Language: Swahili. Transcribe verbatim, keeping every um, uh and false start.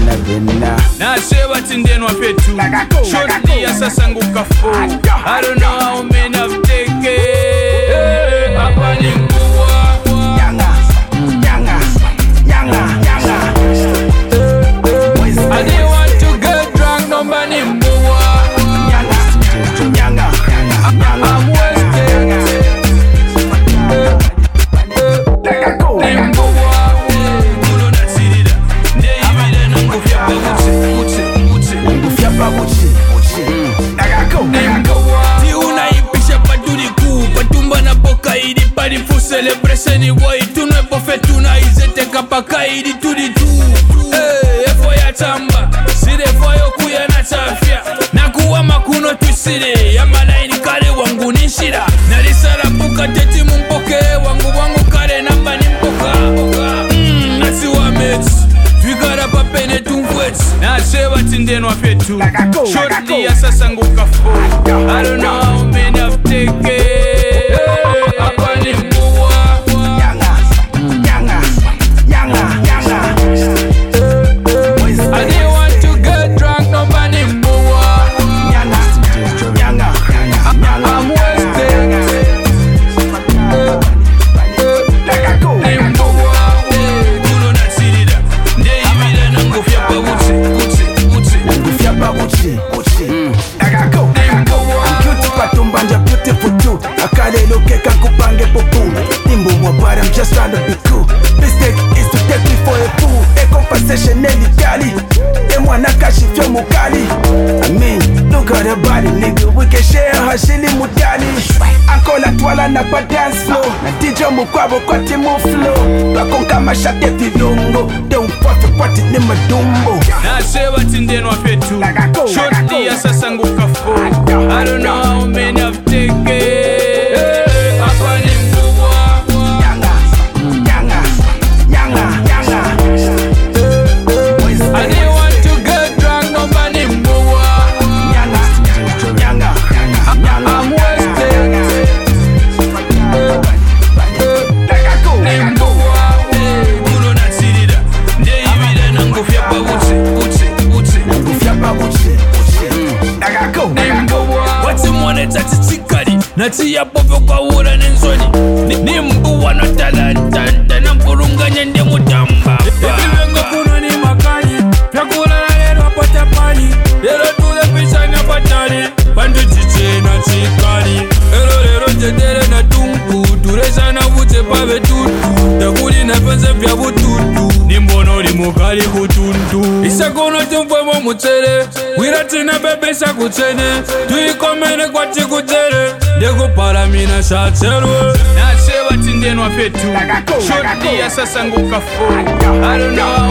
Vena vena Naseba tindenwa petu Shortly asasa ngukafu I don't know how many I've taken Hapa ni mbuwa Nyanga Nyanga Nyanga Nyanga I didn't want to get drunk Nomba ni mbuwa Nyanga Nyanga I'm wasted Ni mbuwa Kulo na sirida Nde ibile nangufya babuche Uche Uche Ngufya babuche Uche Nagako Nagako Ti unaipisha paturi kuu Patumba na boka idi Parifu celebration boy Tunwepo fetuna izete kapaka idi tudi tu Eh, efo ya tamba Sire foyo kuya na chafya Nakuwa makuno twisire Yamala ini kare wangu nishira Nalisara puka teti mumpoke Wangu wangu kare namba nimpoka Mmm, nasi wa meti Figara papene tumfweti Naseba tindenwa petu Shortly asasa ngukafu I don't know how many I've taken Hapa ni mbuwa Nyanga Nyanga Nyanga Nyanga I didn't want to get drunk Nomba ni mbuwa Nyanga Nyanga Nyanga I'm wasted Nagako Ni mbuwa Kulo na sirida Nde ibile nangufya babuche Uche Uche Ngufya babuche Uche Nagako Beauty patumba nja beautiful too Akalelo keka kupange popu Nimbo mwabara I'm just trying to be cool Mistake is to take me for a fool A conversation nelly gali E mwana kashi fyo mukali I mean, look at her body nigga We can share her shili mutali Ankola twala na pa dance floor Na D J mukwabo kwa timu flow Bakonga mashate vilongo Don't fuck with what it ni madumbo Naseba tindenwa petu Shortly asasa ngukafu I don't know how many I've taken Hapa ni mbuwa Nyanga Nyanga Nyanga Nyanga I didn't want to get drunk Nomba ni mbuwa Nyanga Nyanga Nyanga I'm wasted Nagako Ni mbuwa Kulo na sirida Nde ibile nangufya babuche Uche Uche Ngufya babuche Uche Nagako Ni mbuwa Wati mwone tati chikari Nati ya popo kwa ura nenzoni Ni mbuwa no talanta Na mpurunga nyende mutamba Ekivenga kuno ni makani Vyakula na lero apata pali Lero tule pisha na patari Bandu chiche na chikari Lero lero jedere na tunku Turesha na vute pave tutu Tekuli na pense vya bututu Nimbono li mukali kutuntu Isa kono tumfwemo muchere Wirati na bebe sa kuchene Tuikomene kwa chikuchere Dego para mina shacherwe Naseba tindenwa petu Shortly asasa ngukafu I don't know